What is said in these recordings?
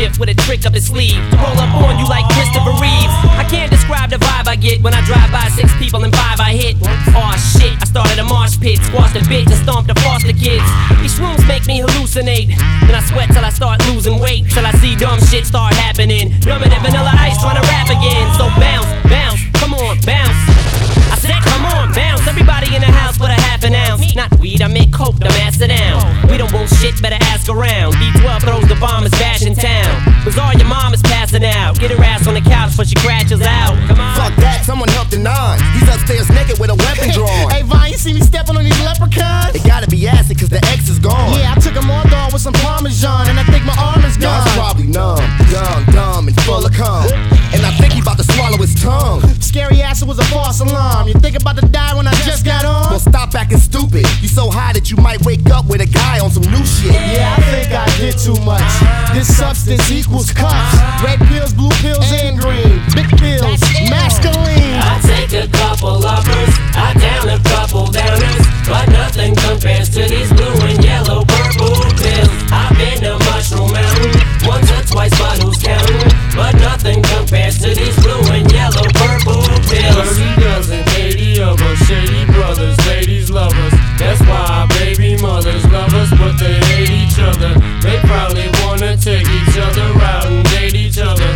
shift with a trick up his sleeve to roll up on you like Christopher Reeves. I can't describe the vibe I get when I drive by 6 people and 5 I hit. Aw shit, I started a marsh pit, squashed a bitch and stomped the foster kids. These shrooms make me hallucinate, then I sweat till I start losing weight, till I see dumb shit start happening. Dumber than Vanilla Ice trying to rap again. So bounce, bounce, come on, bounce. I said come on, bounce. Everybody in the house with a half an ounce. Not weed, I make coke to master down. We don't want shit, better ask around. D12 throws the bombers bash in town. Bizarre, your mom is passing out. Get her ass on the couch before she crashes out. Come on. Fuck that, someone help the nine. He's upstairs naked with a weapon drawn. Hey Vine, you see me stepping on these leprechauns? It gotta be acid cause the X is gone. Yeah, I took them all dog with some Parmesan, and I think my arm is gone. God's probably numb, young, dumb, and full of cum. And I think he about to swallow his tongue. Scary acid was a false alarm. You think about to die when I just got on? Well, stop acting stupid. You so high that you might wake up with a guy on some new shit. Yeah, I think I did too much. This substance equals cuffs. Red pills, blue pills, and green. Big pills, masculine. I take a couple uppers, I down a couple downers, but nothing compares to these blue and yellow purple pills. I've been to Mushroom Mountain once or twice, but who's counting? But nothing compares to these blue and yellow purple pills. 30 dozen, 80 of us, shady brothers, ladies love us. That's why our baby mothers love us, but they hate each other. They probably wanna take each other out and date each other.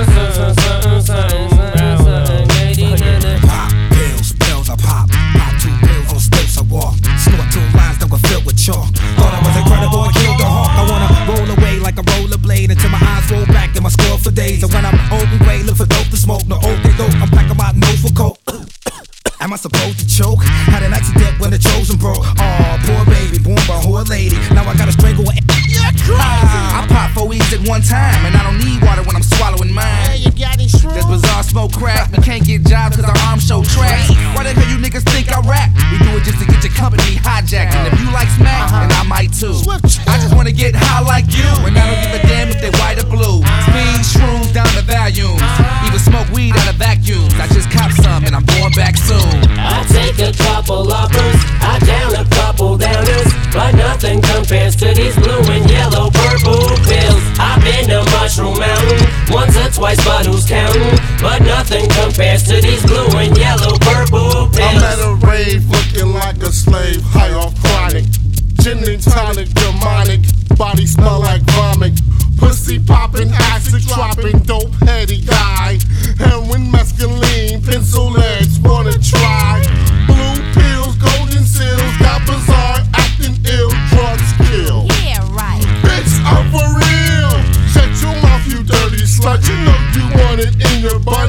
Pop pills, pills I pop. Pop 2 pills on stilts I walk. Snort 2 lines that were filled with chalk. Thought I was incredible, I killed the hawk. I wanna roll away like a rollerblade until my eyes roll back and my skull for days. And when I'm old and gray, look for dope to smoke. No okay dope, I'm packing my nose for coke. Am I supposed to choke? Had an accident when the Trojan broke. Aw, poor baby, born by a whore lady. Now I gotta strangle her. I pop 4 E's at one time, and I don't need water when I'm swallowing mine. Hey, you got these shrooms? This bizarre smoke crack. We can't get jobs cause our arms show trash. Why the hell you niggas think I rap? We do it just to get your company hijacked. And if you like smack, then I might too. I just wanna get high like you, and I don't give a damn if they white or blue. Speed, shrooms down to volumes. Even smoke weed out of vacuums. I just cop some and I'm going back soon. I take a couple uppers, I down a couple downers, but nothing compares to these blue and yellow purple pills. I've been to Mushroom Mountain once or twice, but who's counting? But nothing compares to these blue and yellow purple pills. I'm at a rave looking like a slave, high off chronic. Gin and tonic, demonic, body smell like vomit. Pussy popping, acid dropping, dope heady guy. Heroin, mescaline, pencil legs, wanna try. Blue pills, golden seals, got bizarre, acting ill, drugs kill. Yeah, right. Bitch, I'm for real. Shut your mouth, you dirty slut. You know you want it in your butt.